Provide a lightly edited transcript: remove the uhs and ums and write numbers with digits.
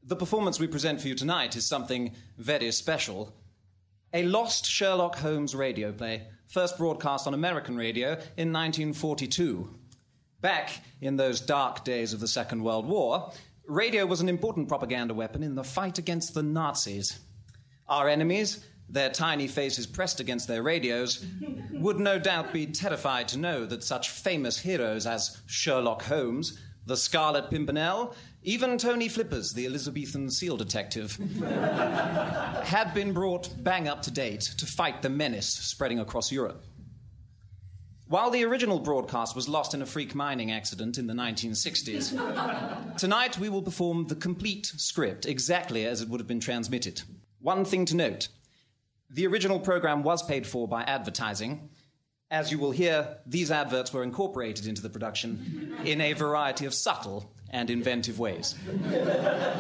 The performance we present for you tonight is something very special. A lost Sherlock Holmes radio play, first broadcast on American radio in 1942. Back in those dark days of the Second World War, radio was an important propaganda weapon in the fight against the Nazis. Our enemies, their tiny faces pressed against their radios, would no doubt be terrified to know that such famous heroes as Sherlock Holmes, the Scarlet Pimpernel, even Tony Flippers, the Elizabethan seal detective, had been brought bang up to date to fight the menace spreading across Europe. While the original broadcast was lost in a freak mining accident in the 1960s, tonight we will perform the complete script exactly as it would have been transmitted. One thing to note, the original program was paid for by advertising. As you will hear, these adverts were incorporated into the production in a variety of subtle and inventive ways.